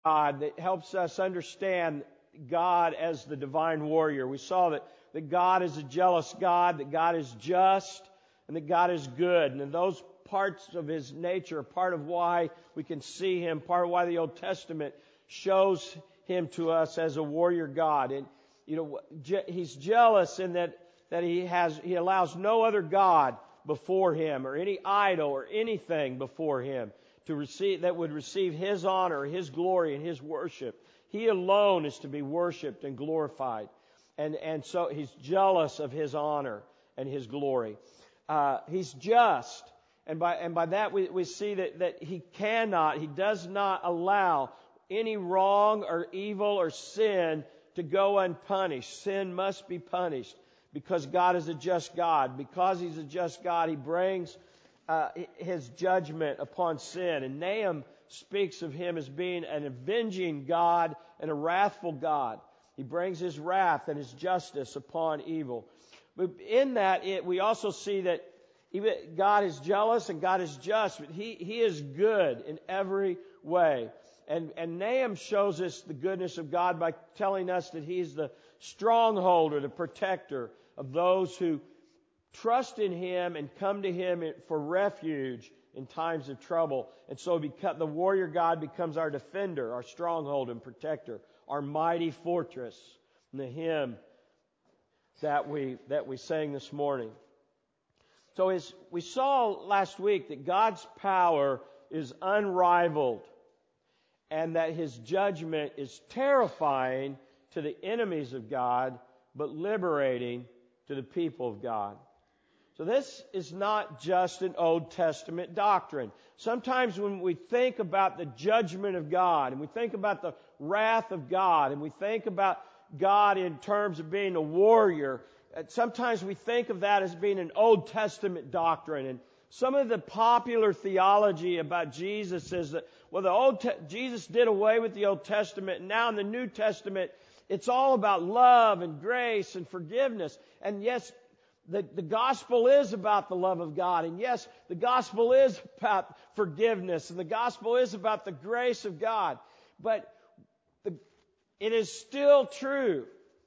God that helps us understand God as the divine warrior. We saw that God is a jealous God, that God is just, and that God is good. And those parts of His nature are part of why we can see Him, part of why the Old Testament shows Him to us as a warrior God. And, He's jealous in that He allows no other God before Him, or any idol or anything before Him that would receive His honor, His glory, and His worship. He alone is to be worshiped and glorified. And so He's jealous of His honor and His glory. He's just. And by that we see that He does not allow any wrong or evil or sin to go unpunished. Sin must be punished because God is a just God. Because He's a just God, He brings His judgment upon sin. And Nahum speaks of Him as being an avenging God and a wrathful God. He brings His wrath and His justice upon evil. But in that, we also see that God is jealous and God is just, but He is good in every way. And Nahum shows us the goodness of God by telling us that He's the stronghold or the protector of those who trust in Him and come to Him for refuge in times of trouble. And so the warrior God becomes our defender, our stronghold and protector, our mighty fortress. In the hymn that we sang this morning. So as we saw last week that God's power is unrivaled and that His judgment is terrifying to the enemies of God, but liberating to the people of God. So this is not just an Old Testament doctrine. Sometimes when we think about the judgment of God, and we think about the wrath of God, and we think about God in terms of being a warrior, sometimes we think of that as being an Old Testament doctrine. And some of the popular theology about Jesus is that, Jesus did away with the Old Testament, and now in the New Testament, it's all about love and grace and forgiveness. And yes, the gospel is about the love of God. And yes, the gospel is about forgiveness. And the gospel is about the grace of God. But it is still true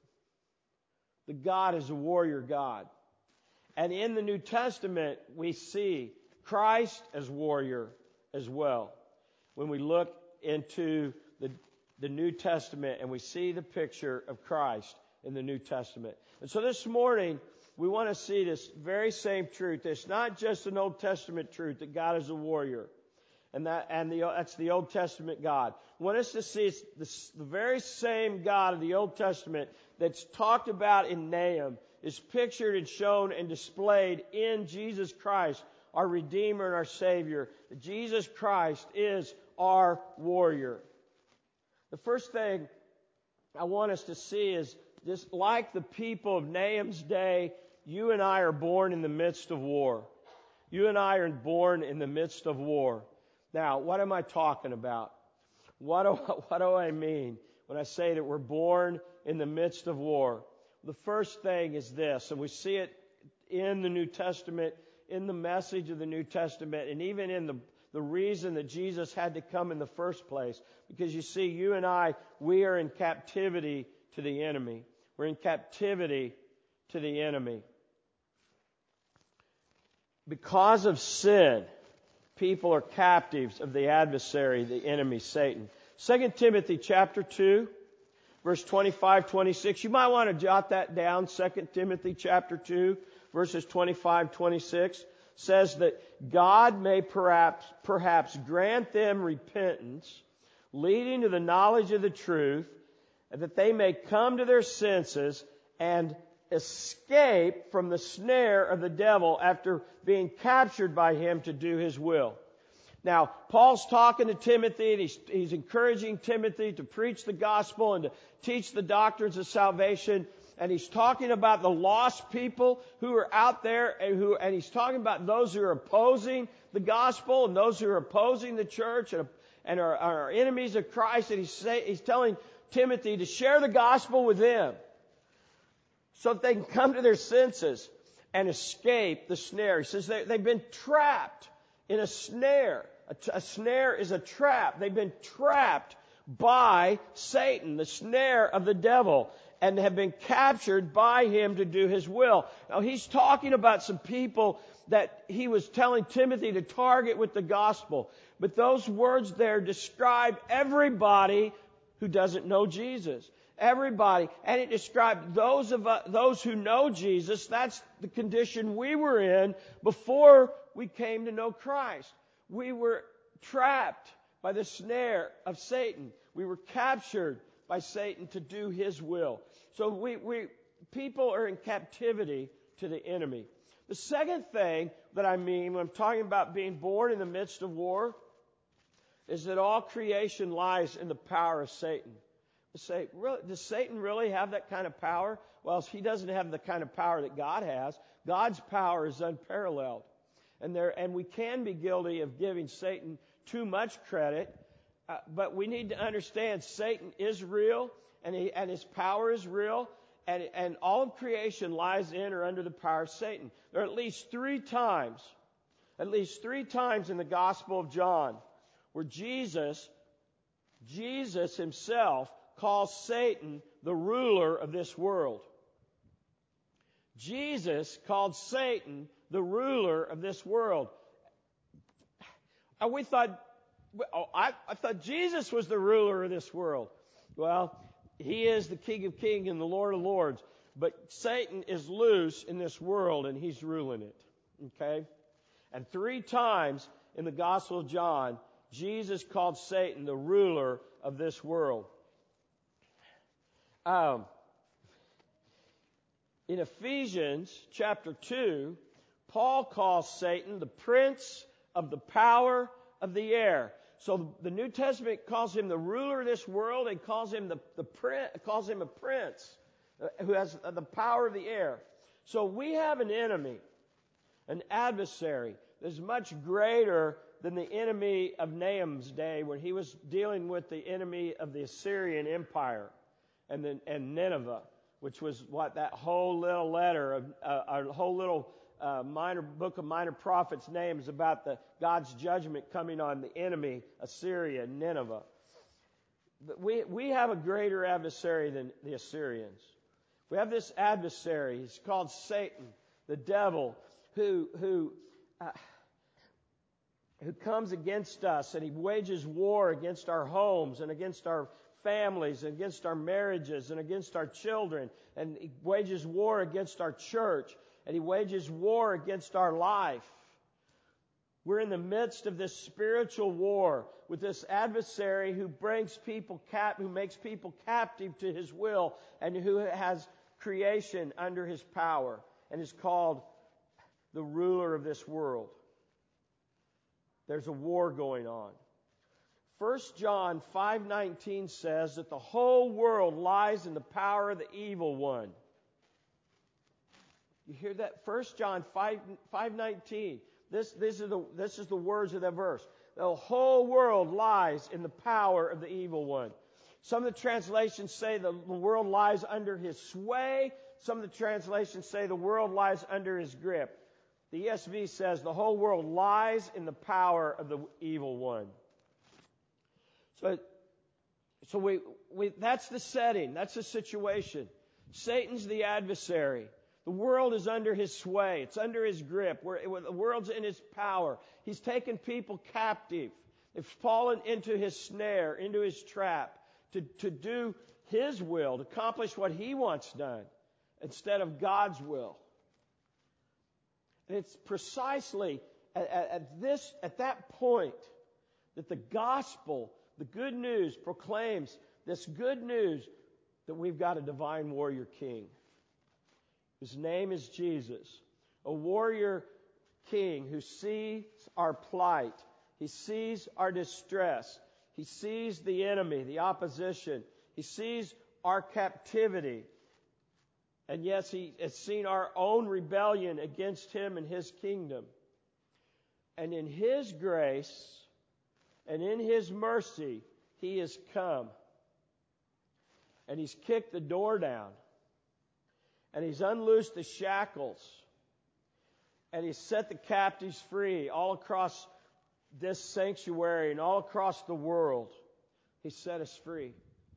that God is a warrior God. And in the New Testament, we see Christ as warrior as well. When we look into the New Testament and we see the picture of Christ in the New Testament. And so this morning, we want to see this very same truth. It's not just an Old Testament truth that God is a warrior. That's the Old Testament God. We want us to see it's the very same God of the Old Testament that's talked about in Nahum is pictured and shown and displayed in Jesus Christ, our Redeemer and our Savior. Jesus Christ is our warrior. The first thing I want us to see is, just like the people of Nahum's day, you and I are born in the midst of war. You and I are born in the midst of war. Now, what am I talking about? What do I mean when I say that we're born in the midst of war? The first thing is this, and we see it in the New Testament, in the message of the New Testament, and even in the reason that Jesus had to come in the first place. Because you see, you and I, we are in captivity to the enemy. We're in captivity to the enemy. Because of sin, people are captives of the adversary, the enemy, Satan. 2 Timothy chapter 2, verse 25, 26. You might want to jot that down. 2 Timothy chapter 2, verses 25, 26. Says that God may perhaps grant them repentance, leading to the knowledge of the truth, and that they may come to their senses and escape from the snare of the devil after being captured by him to do his will. Now, Paul's talking to Timothy, and he's encouraging Timothy to preach the gospel and to teach the doctrines of salvation. And he's talking about the lost people who are out there, and he's talking about those who are opposing the gospel and those who are opposing the church and are enemies of Christ. And he's telling Timothy to share the gospel with them so that they can come to their senses and escape the snare. He says they've been trapped in a snare. A snare is a trap. They've been trapped by Satan, the snare of the devil, and have been captured by him to do his will. Now he's talking about some people that he was telling Timothy to target with the gospel. But those words there describe everybody who doesn't know Jesus. Everybody. And it described those who know Jesus. That's the condition we were in before we came to know Christ. We were trapped by the snare of Satan. We were captured by Satan to do his will. So people are in captivity to the enemy. The second thing that I mean when I'm talking about being born in the midst of war is that all creation lies in the power of Satan. You say, does Satan really have that kind of power? Well, he doesn't have the kind of power that God has. God's power is unparalleled. And we can be guilty of giving Satan too much credit, but we need to understand Satan is real, and his power is real, and all of creation lies in or under the power of Satan. There are at least three times in the Gospel of John where Jesus himself calls Satan the ruler of this world. Jesus called Satan the ruler of this world. And I thought Jesus was the ruler of this world. Well, he is the King of Kings and the Lord of Lords. But Satan is loose in this world and he's ruling it. Okay? And three times in the Gospel of John, Jesus called Satan the ruler of this world. In Ephesians chapter 2, Paul calls Satan the prince of the power of the air. So the New Testament calls him the ruler of this world and calls him a prince who has the power of the air. So we have an enemy, an adversary that's much greater than the enemy of Nahum's day when he was dealing with the enemy of the Assyrian Empire and Nineveh, which was what that whole little letter of our whole little book of minor prophets names about God's judgment coming on the enemy, Assyria, Nineveh. But we have a greater adversary than the Assyrians. We have this adversary. He's called Satan, the devil, who comes against us, and he wages war against our homes and against our families, and against our marriages and against our children, and he wages war against our church, and he wages war against our life. We're in the midst of this spiritual war with this adversary who makes people captive to his will, and who has creation under his power, and is called the ruler of this world. There's a war going on. 1 John 5:19 says that the whole world lies in the power of the evil one. You hear that? 1 John 5:19. This is the words of that verse. The whole world lies in the power of the evil one. Some of the translations say the world lies under his sway. Some of the translations say the world lies under his grip. The ESV says the whole world lies in the power of the evil one. So we that's the setting. That's the situation. Satan's the adversary. The world is under his sway. It's under his grip. The world's in his power. He's taken people captive. They've fallen into his snare, into his trap, to do his will, to accomplish what he wants done, instead of God's will. And it's precisely at that point that the gospel, the good news, proclaims this good news that we've got a divine warrior king. His name is Jesus, a warrior king who sees our plight. He sees our distress. He sees the enemy, the opposition. He sees our captivity. And yes, he has seen our own rebellion against him and his kingdom. And in his grace and in his mercy, he has come. And he's kicked the door down. And he's unloosed the shackles. And he's set the captives free all across this sanctuary and all across the world. He set us free.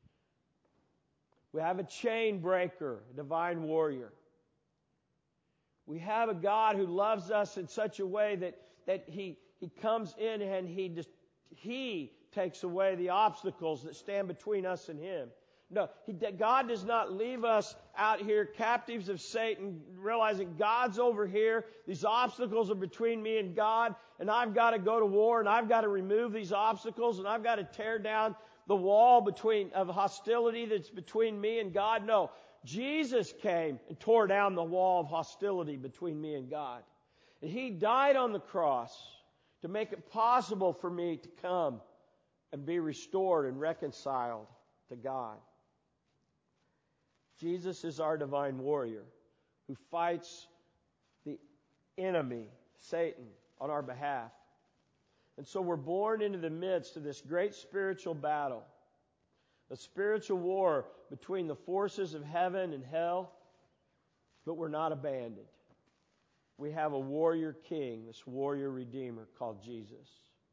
We have a chain breaker, a divine warrior. We have a God who loves us in such a way that He comes in and He takes away the obstacles that stand between us and Him. No, God does not leave us out here captives of Satan, realizing God's over here. These obstacles are between me and God, and I've got to go to war, and I've got to remove these obstacles, and I've got to tear down the wall of hostility that's between me and God. No, Jesus came and tore down the wall of hostility between me and God. And He died on the cross to make it possible for me to come and be restored and reconciled to God. Jesus is our divine warrior who fights the enemy, Satan, on our behalf. And so we're born into the midst of this great spiritual battle, a spiritual war between the forces of heaven and hell, but we're not abandoned. We have a warrior king, this warrior redeemer called Jesus.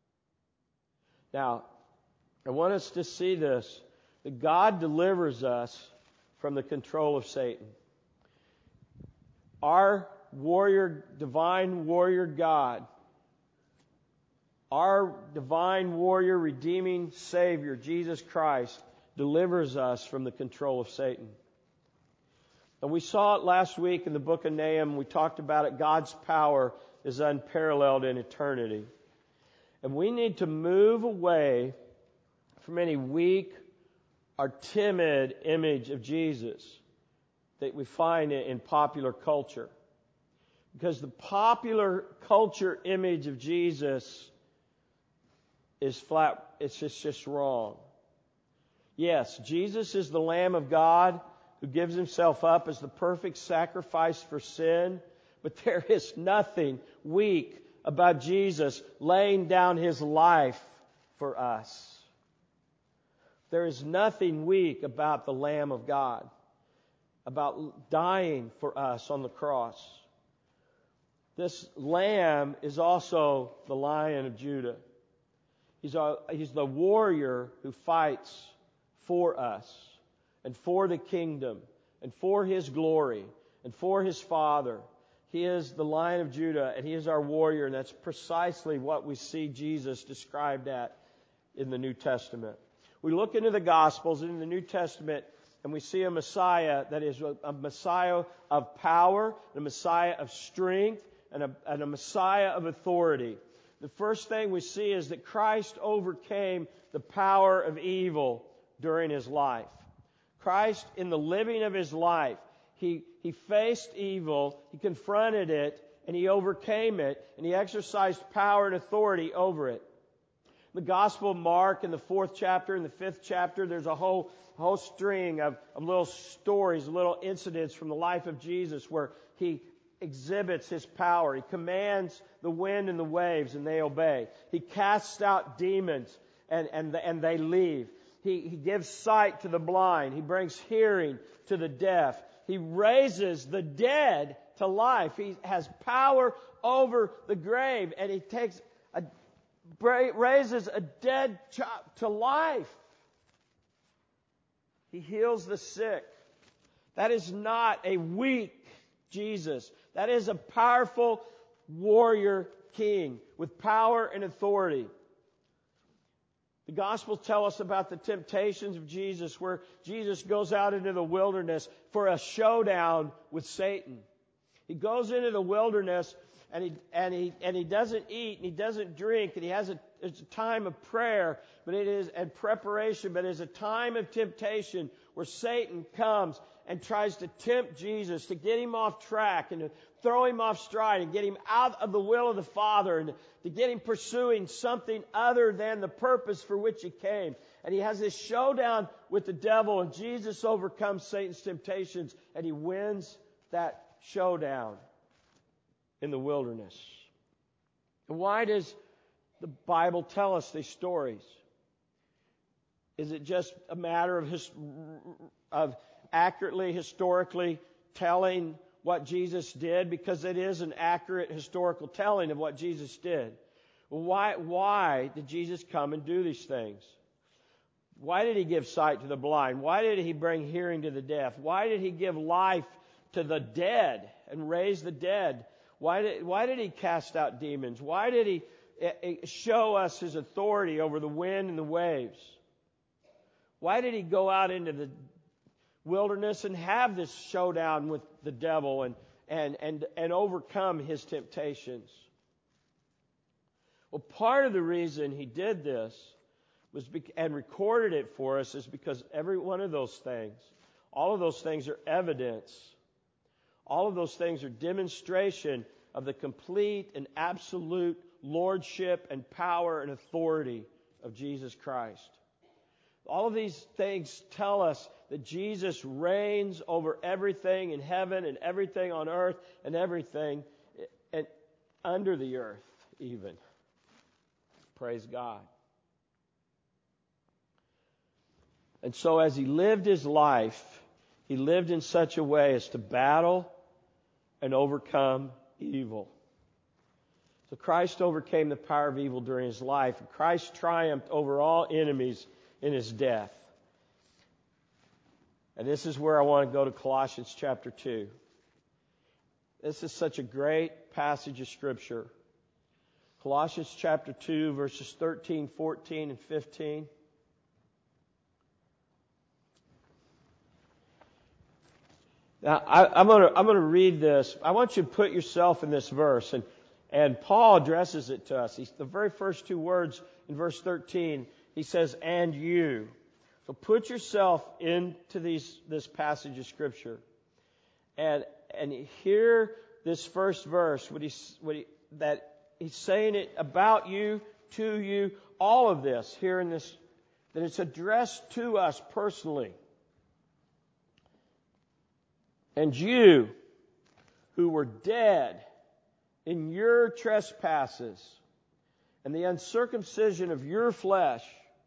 Now, I want us to see this, that God delivers us from the control of Satan. Our divine warrior God, our divine warrior redeeming Savior, Jesus Christ, delivers us from the control of Satan. And we saw it last week in the book of Nahum. We talked about it. God's power is unparalleled in eternity. And we need to move away from any weak or timid image of Jesus that we find in popular culture. Because the popular culture image of Jesus is flat, it's just wrong. Yes, Jesus is the Lamb of God who gives Himself up as the perfect sacrifice for sin, but there is nothing weak about Jesus laying down His life for us. There is nothing weak about the Lamb of God, about dying for us on the cross. This Lamb is also the Lion of Judah. He's the warrior who fights for us and for the kingdom and for His glory and for His Father. He is the Lion of Judah, and He is our warrior, and that's precisely what we see Jesus described in the New Testament. We look into the Gospels and in the New Testament, and we see a Messiah that is a Messiah of power, a Messiah of strength, and a Messiah of authority. The first thing we see is that Christ overcame the power of evil during His life. Christ, in the living of His life, He faced evil, He confronted it, and He overcame it, and He exercised power and authority over it. The Gospel of Mark in the 4th chapter and the 5th chapter, there's a whole string of little stories, little incidents from the life of Jesus where He exhibits His power. He commands the wind and the waves, and they obey. He casts out demons, and they leave. He gives sight to the blind. He brings hearing to the deaf. He raises the dead to life. He has power over the grave, and He raises a dead child to life. He heals the sick. That is not a weak Jesus. That is a powerful warrior king with power and authority. The Gospels tell us about the temptations of Jesus, where Jesus goes out into the wilderness for a showdown with Satan. He goes into the wilderness and he doesn't eat and he doesn't drink, and it's a time of prayer, but it is and preparation, but it's a time of temptation where Satan comes and tries to tempt Jesus, to get Him off track and to throw Him off stride and get Him out of the will of the Father and to get Him pursuing something other than the purpose for which He came. And He has this showdown with the devil, and Jesus overcomes Satan's temptations, and He wins that showdown in the wilderness. And why does the Bible tell us these stories? Is it just a matter of accurately, historically telling what Jesus did? Because it is an accurate historical telling of what Jesus did. Why did Jesus come and do these things? Why did He give sight to the blind? Why did He bring hearing to the deaf? Why did He give life to the dead and raise the dead? Why did He cast out demons? Why did He show us His authority over the wind and the waves? Why did He go out into the wilderness and have this showdown with the devil and overcome his temptations? Well, part of the reason He did this and recorded it for us is because every one of those things, all of those things are evidence. All of those things are demonstration of the complete and absolute lordship and power and authority of Jesus Christ. All of these things tell us that Jesus reigns over everything in heaven and everything on earth and everything and under the earth even. Praise God. And so as He lived His life, He lived in such a way as to battle and overcome evil. So Christ overcame the power of evil during His life. And Christ triumphed over all enemies in His death. And this is where I want to go to Colossians chapter 2. This is such a great passage of Scripture. Colossians chapter 2, verses 13, 14, and 15. Now, I'm going to read this. I want you to put yourself in this verse. And Paul addresses it to us. The very first two words in verse 13, he says, "and you." So put yourself into this passage of Scripture. And hear this first verse, that he's saying it about you, to you, all of this, here in this, that it's addressed to us personally. "And you, who were dead in your trespasses and the uncircumcision of your flesh,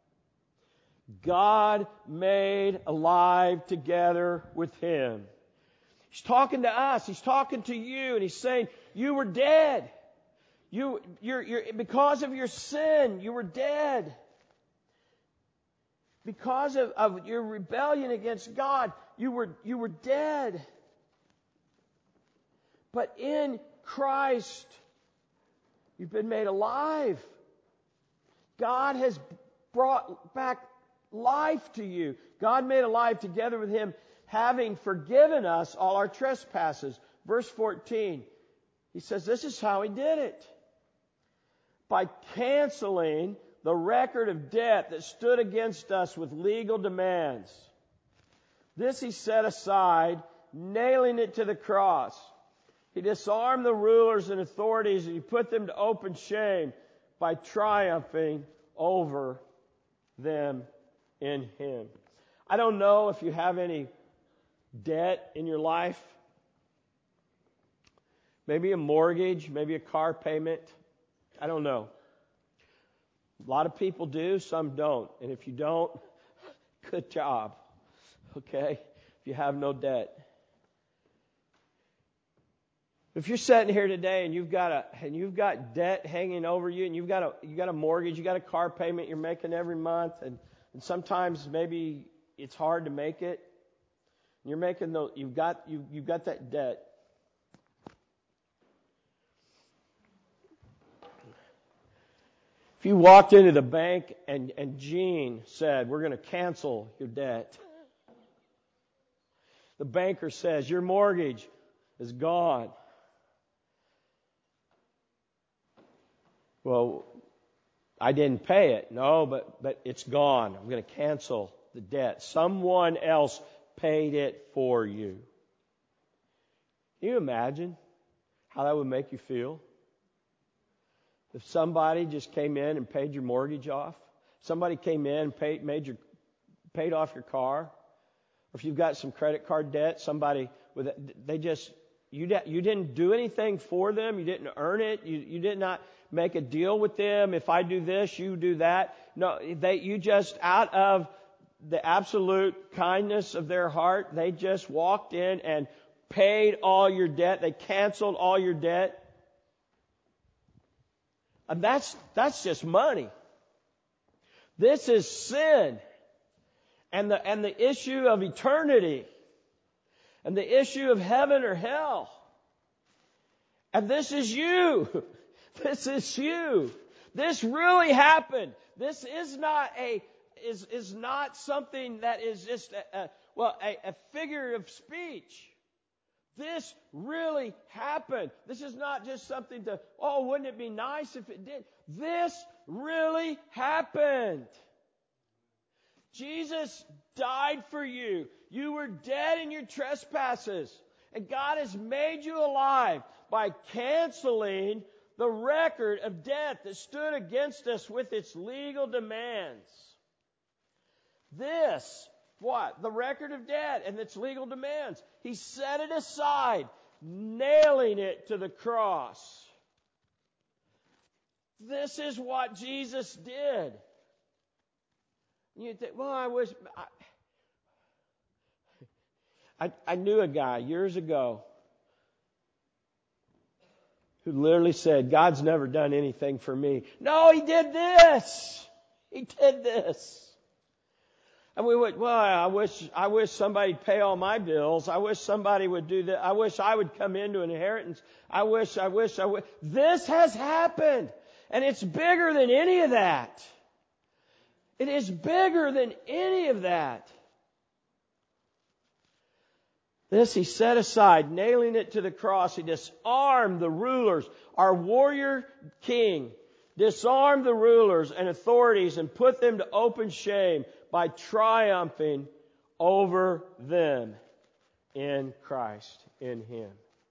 God made alive together with Him." He's talking to us. He's talking to you, and He's saying, you were dead. You're because of your sin, you were dead. Because of your rebellion against God, you were dead. But in Christ, you've been made alive. God has brought back life to you. God made alive together with Him, having forgiven us all our trespasses. Verse 14, he says this is how He did it. By canceling the record of debt that stood against us with legal demands. This He set aside, nailing it to the cross. He disarmed the rulers and authorities, and He put them to open shame by triumphing over them in Him. I don't know if you have any debt in your life. Maybe a mortgage, maybe a car payment. I don't know. A lot of people do, some don't. And if you don't, good job. Okay? If you have no debt. If you're sitting here today and you've got debt hanging over you, and you've got a mortgage, you got a car payment you're making every month, and sometimes maybe it's hard to make it. You're making you've got that debt. If you walked into the bank and Gene said, "We're going to cancel your debt," the banker says, "Your mortgage is gone." Well, I didn't pay it. No, but it's gone. I'm going to cancel the debt. Someone else paid it for you. Can you imagine how that would make you feel? If somebody just came in and paid your mortgage off, somebody came in and paid off your car, or if you've got some credit card debt, you didn't do anything for them, you didn't earn it, you did not make a deal with them. If I do this, you do that. No, you just, out of the absolute kindness of their heart, they just walked in and paid all your debt. They canceled all your debt. And that's just money. This is sin. and the issue of eternity, and the issue of heaven or hell. And this is you. This is you. This really happened. This is not something that is just a figure of speech. This really happened. This is not just something to, wouldn't it be nice if it did? This really happened. Jesus died for you. You were dead in your trespasses. And God has made you alive by canceling the record of debt that stood against us with its legal demands. This, what? The record of debt and its legal demands. He set it aside, nailing it to the cross. This is what Jesus did. You think, I knew a guy years ago who literally said, God's never done anything for me. No, He did this. He did this. And we went, I wish somebody'd pay all my bills. I wish somebody would do that. I wish I would come into an inheritance. I wish. This has happened. And it's bigger than any of that. It is bigger than any of that. This He set aside, nailing it to the cross. He disarmed the rulers. Our warrior king disarmed the rulers and authorities and put them to open shame by triumphing over them in Christ, in Him.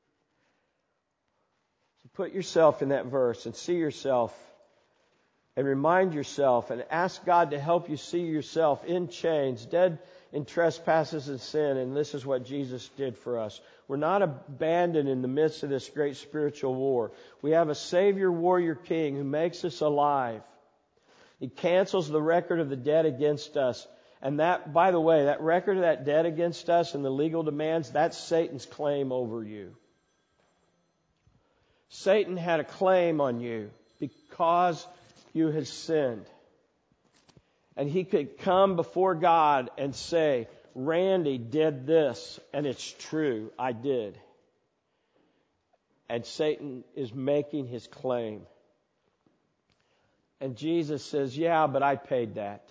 So put yourself in that verse and see yourself and remind yourself and ask God to help you see yourself in chains, dead in trespasses and sin. And this is what Jesus did for us. We're not abandoned in the midst of this great spiritual war. We have a Savior, warrior king who makes us alive. He cancels the record of the debt against us. And that, by the way, that record of that debt against us and the legal demands, that's Satan's claim over you. Satan had a claim on you because you had sinned. And he could come before God and say, Randy did this, and it's true, I did. And Satan is making his claim. And Jesus says, yeah, but I paid that.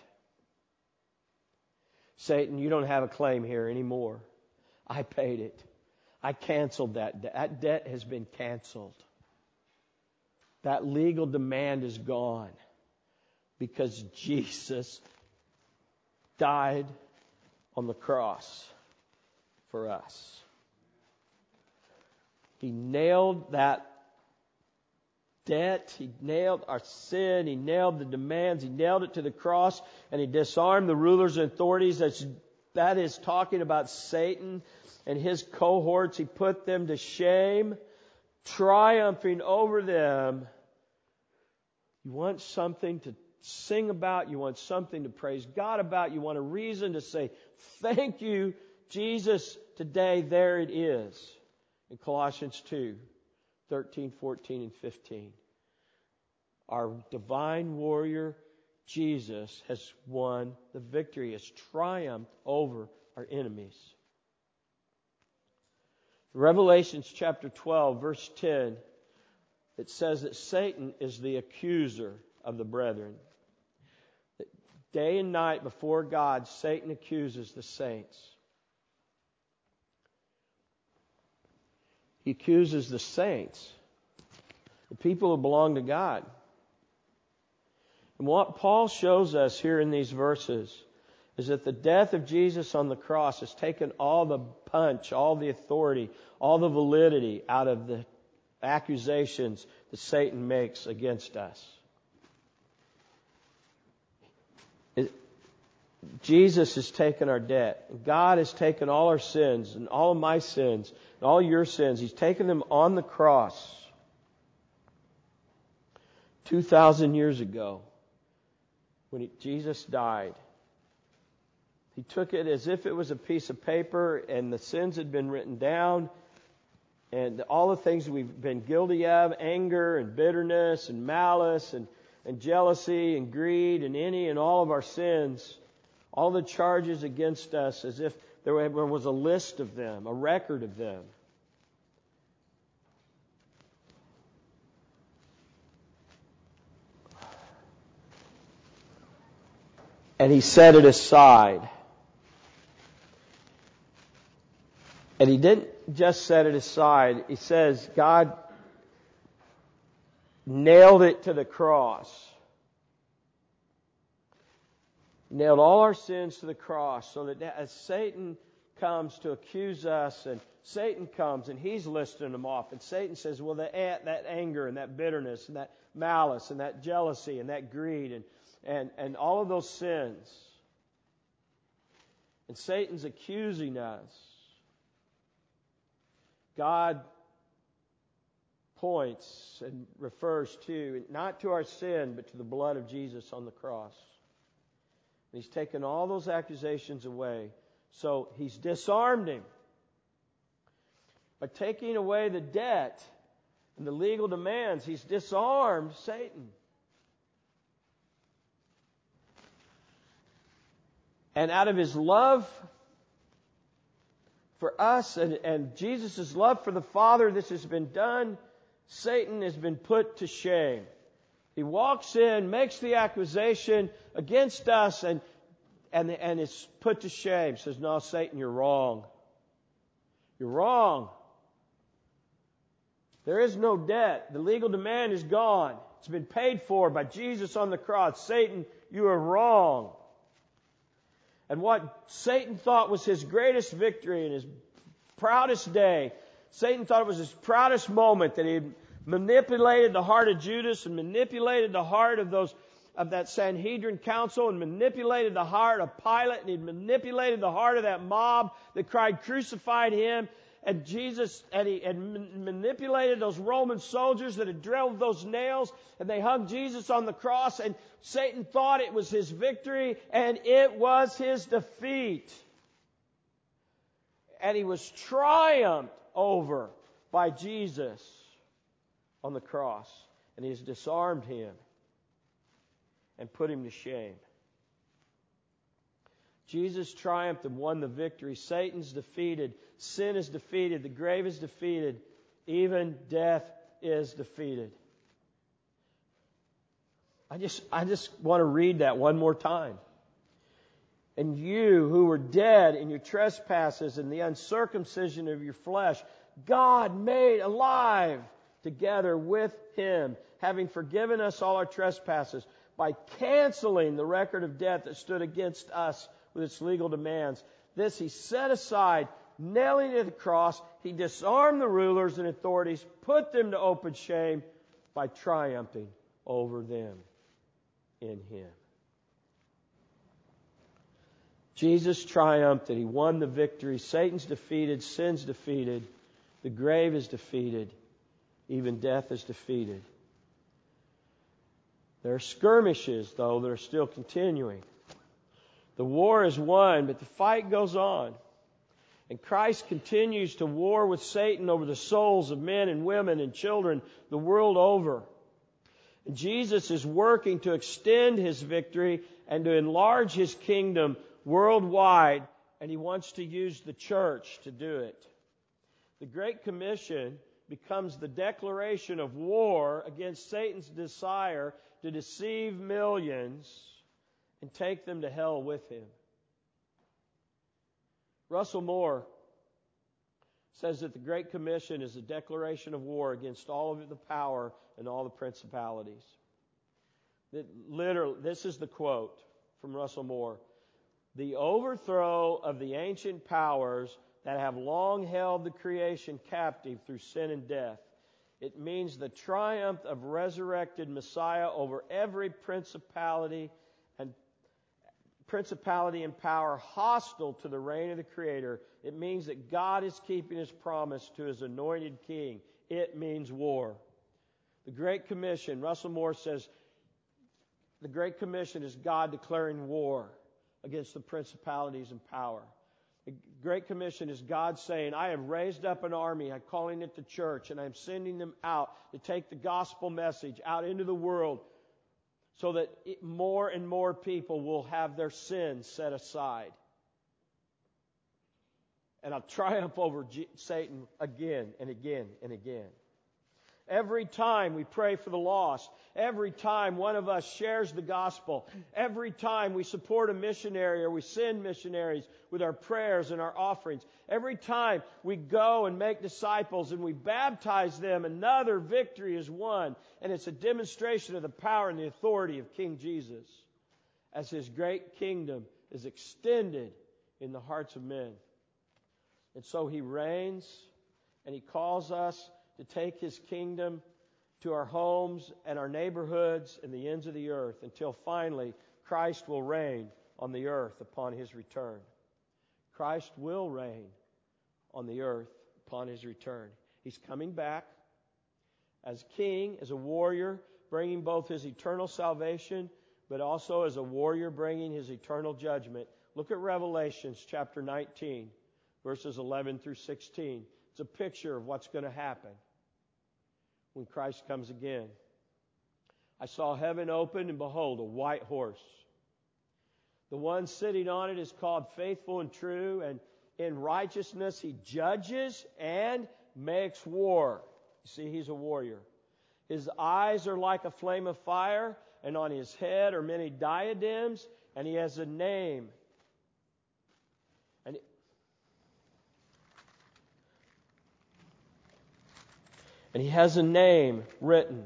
Satan, you don't have a claim here anymore. I paid it. I canceled that debt. That debt has been canceled. That legal demand is gone because Jesus died on the cross for us. He nailed that debt. He nailed our sin. He nailed the demands. He nailed it to the cross, and He disarmed the rulers and authorities. That is talking about Satan and his cohorts. He put them to shame, triumphing over them. You want something to sing about. You want something to praise God about. You want a reason to say, thank you, Jesus, today. There it is in Colossians 2, 13, 14, and 15. Our divine warrior, Jesus, has won the victory, has triumphed over our enemies. Revelations chapter 12, verse 10, it says that Satan is the accuser of the brethren. That day and night before God, Satan accuses the saints. He accuses the saints, the people who belong to God. And what Paul shows us here in these verses is that the death of Jesus on the cross has taken all the punch, all the authority, all the validity out of the accusations that Satan makes against us. Jesus has taken our debt. God has taken all our sins and all of my sins and all your sins. He's taken them on the cross 2,000 years ago when Jesus died. He took it as if it was a piece of paper and the sins had been written down and all the things we've been guilty of, anger and bitterness and malice and jealousy and greed and any and all of our sins, All the charges against us as if there was a list of them, a record of them. And He set it aside. And He didn't just set it aside. He says God nailed it to the cross. Nailed all our sins to the cross, so that as Satan comes to accuse us, and Satan comes and he's listing them off, and Satan says, well, that anger and that bitterness and that malice and that jealousy and that greed and all of those sins. And Satan's accusing us. God points and refers to, not to our sin, but to the blood of Jesus on the cross. And He's taken all those accusations away. So He's disarmed him. By taking away the debt and the legal demands, He's disarmed Satan. And out of His love for us and Jesus' love for the Father, this has been done. Satan has been put to shame. He walks in, makes the accusation against us, and is put to shame. Says, no, Satan, you're wrong. You're wrong. There is no debt. The legal demand is gone. It's been paid for by Jesus on the cross. Satan, you are wrong. And what Satan thought was his greatest victory and his proudest day, Satan thought it was his proudest moment, that he had manipulated the heart of Judas and manipulated the heart of that Sanhedrin council and manipulated the heart of Pilate, and he manipulated the heart of that mob that cried, crucified him. And Jesus, and he had manipulated those Roman soldiers that had drilled those nails, and they hung Jesus on the cross, and Satan thought it was his victory, and it was his defeat. And he was triumphed over by Jesus on the cross, and He has disarmed him and put him to shame. Jesus triumphed and won the victory. Satan's defeated. Sin is defeated. The grave is defeated. Even death is defeated. I just want to read that one more time. And you who were dead in your trespasses and the uncircumcision of your flesh, God made alive together with Him, having forgiven us all our trespasses, by canceling the record of debt that stood against us with its legal demands. This He set aside, nailing it to the cross. He disarmed the rulers and authorities, put them to open shame by triumphing over them in Him. Jesus triumphed and He won the victory. Satan's defeated, sin's defeated, the grave is defeated, even death is defeated. There are skirmishes, though, that are still continuing. The war is won, but the fight goes on. And Christ continues to war with Satan over the souls of men and women and children the world over. And Jesus is working to extend His victory and to enlarge His kingdom worldwide, and He wants to use the church to do it. The Great Commission becomes the declaration of war against Satan's desire to deceive millions and take them to hell with him. Russell Moore says that the Great Commission is a declaration of war against all of the power and all the principalities. This is the quote from Russell Moore. The overthrow of the ancient powers that have long held the creation captive through sin and death. It means the triumph of resurrected Messiah over every principality and power hostile to the reign of the Creator. It means that God is keeping His promise to His anointed King. It means war. The Great Commission, Russell Moore says, the Great Commission is God declaring war against the principalities and power. The Great Commission is God saying, I have raised up an army, I'm calling it the church, and I'm sending them out to take the gospel message out into the world so that more and more people will have their sins set aside. And I'll triumph over Satan again and again and again. Every time we pray for the lost, every time one of us shares the gospel, every time we support a missionary or we send missionaries with our prayers and our offerings, every time we go and make disciples and we baptize them, another victory is won. And it's a demonstration of the power and the authority of King Jesus as His great kingdom is extended in the hearts of men. And so He reigns, and He calls us to take His kingdom to our homes and our neighborhoods and the ends of the earth until finally Christ will reign on the earth upon His return. Christ will reign on the earth upon His return. He's coming back as king, as a warrior, bringing both His eternal salvation, but also as a warrior bringing His eternal judgment. Look at Revelation chapter 19, verses 11 through 16. It's a picture of what's going to happen when Christ comes again. I saw heaven open, and behold, a white horse. The one sitting on it is called Faithful and True, and in righteousness He judges and makes war. You see, He's a warrior. His eyes are like a flame of fire, and on His head are many diadems, and He has a name. And He has a name written.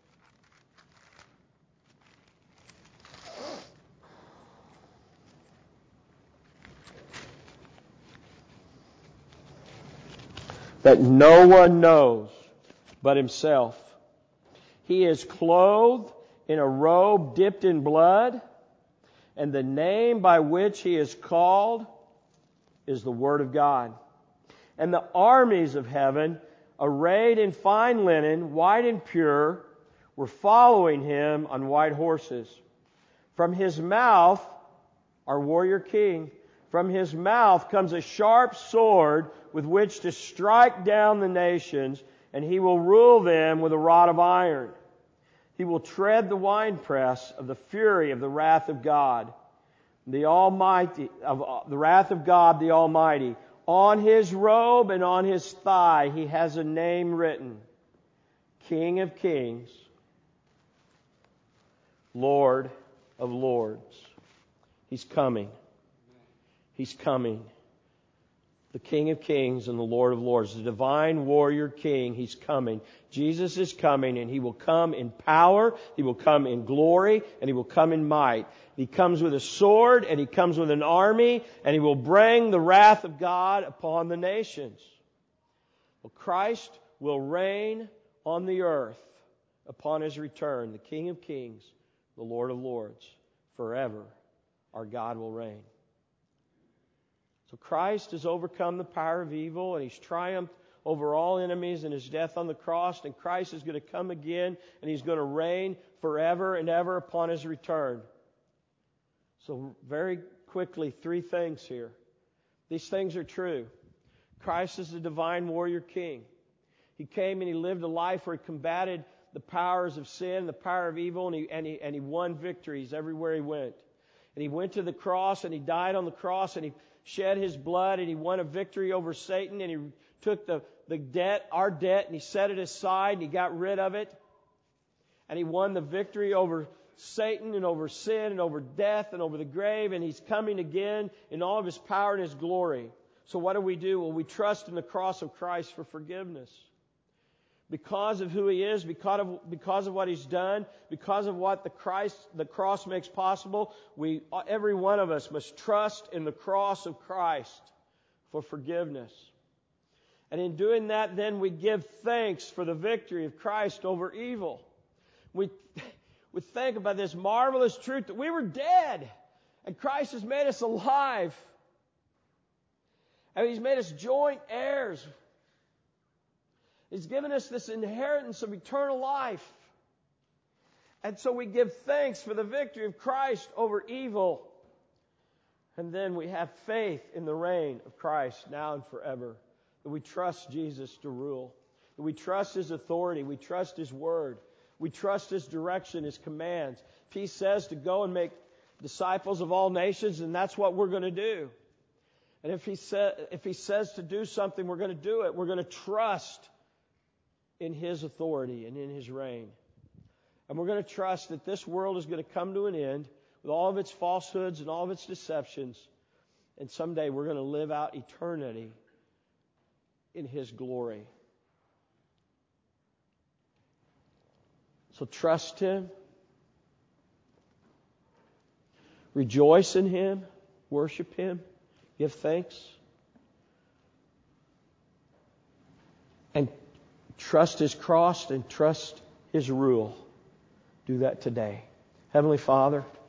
That no one knows but Himself. He is clothed in a robe dipped in blood, and the name by which He is called is the Word of God. And the armies of heaven, arrayed in fine linen, white and pure, were following Him on white horses. From His mouth, our warrior king, from His mouth comes a sharp sword with which to strike down the nations, and He will rule them with a rod of iron. He will tread the winepress of the fury of the wrath of God, the Almighty, of the wrath of God the Almighty. On His robe and on His thigh He has a name written, King of Kings, Lord of Lords. He's coming. He's coming. The King of Kings and the Lord of Lords, the divine warrior king, He's coming. Jesus is coming, and He will come in power, He will come in glory, and He will come in might. He comes with a sword, and He comes with an army, and He will bring the wrath of God upon the nations. Well, Christ will reign on the earth upon His return, the King of Kings, the Lord of Lords. Forever our God will reign. So Christ has overcome the power of evil, and He's triumphed over all enemies in His death on the cross, and Christ is going to come again, and He's going to reign forever and ever upon His return. So very quickly, three things here. These things are true. Christ is the divine warrior king. He came and He lived a life where He combated the powers of sin, the power of evil, and he won victories everywhere He went. And He went to the cross, and He died on the cross, and He shed His blood, and He won a victory over Satan, and He took the debt, our debt, and He set it aside, and He got rid of it. And He won the victory over Satan and over sin and over death and over the grave, and He's coming again in all of His power and His glory. So what do? Well, we trust in the cross of Christ for forgiveness. Because of who He is, because of what He's done, because of what the cross makes possible, every one of us must trust in the cross of Christ for forgiveness. And in doing that, then we give thanks for the victory of Christ over evil. We think about this marvelous truth that we were dead, and Christ has made us alive. And He's made us joint heirs. He's given us this inheritance of eternal life. And so we give thanks for the victory of Christ over evil. And then we have faith in the reign of Christ now and forever. That we trust Jesus to rule. That we trust His authority. We trust His word. We trust His direction, His commands. If He says to go and make disciples of all nations, then that's what we're going to do. And if He says to do something, we're going to do it. We're going to trust in His authority and in His reign. And we're going to trust that this world is going to come to an end with all of its falsehoods and all of its deceptions. And someday we're going to live out eternity in His glory. So trust Him. Rejoice in Him. Worship Him. Give thanks. And trust His cross and trust His rule. Do that today. Heavenly Father,